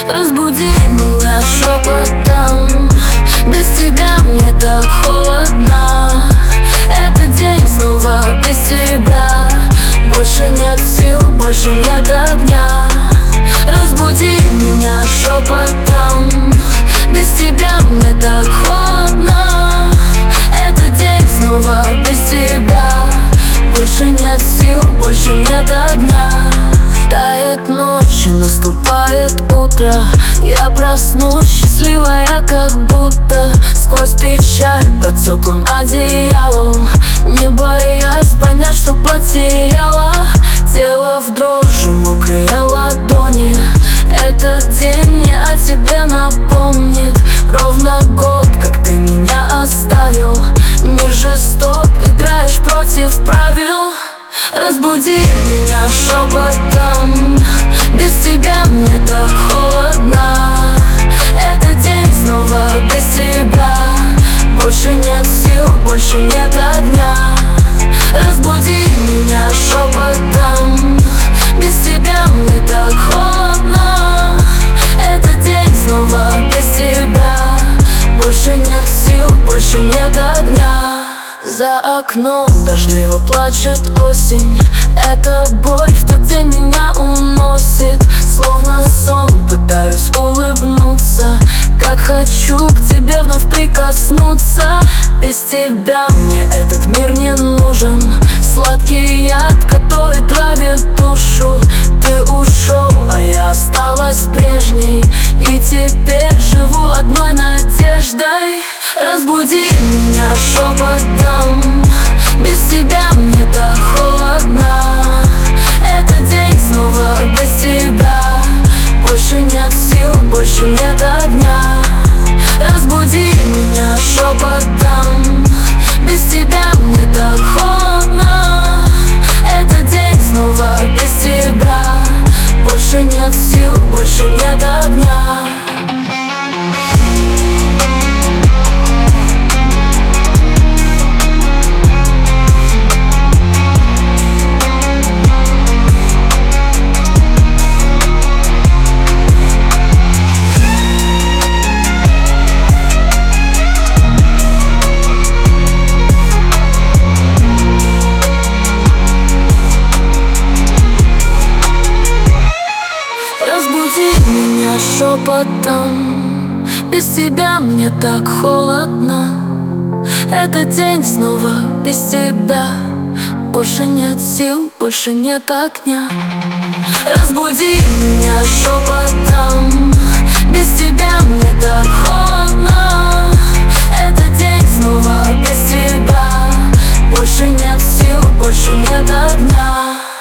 Разбуди меня шепотом, без тебя мне так холодно. Этот день снова без тебя, больше нет сил, больше нет огня. Разбуди меня шепотом, без тебя мне так холодно. Этот день снова без тебя, больше нет сил, больше нет огня. Тает ночь и наступает утро, я проснусь счастливая, как будто сквозь печаль под теплым одеялом, не боясь понять, что потеряла. Тело в дрожи, мокрые ладони. Этот день мне о тебе напомнит. Ровно год, как ты меня оставил. Мир жесток, играешь против правил. Разбуди меня шепотом, без тебя мне так холодно. Этот день снова без тебя, больше нет сил, больше нет огня. Разбуди меня шепотом, без тебя мне так холодно. Этот день снова без тебя, больше нет сил, больше нет огня. За окном дождливо плачет осень. Эта боль в тот день меня уносит, словно сон, пытаюсь улыбнуться. Как хочу к тебе вновь прикоснуться. Без тебя мне этот мир не нужен. Сладкий яд, который травит душу. Ты ушел, а я осталась прежней, и теперь живу одной надеждой. Разбуди меня шепотом, без тебя мне так холодно. Этот день снова без тебя, больше нет сил, больше нет огня. Разбуди меня шепотом, без тебя мне так холодно. Этот день снова без тебя, больше нет сил, больше нет огня. Разбуди меня шепотом, без тебя мне так холодно. Этот день снова без тебя, больше нет сил, больше нет огня. Разбуди меня шепотом, без тебя мне так холодно. Этот день снова без тебя, больше нет сил, больше нет огня.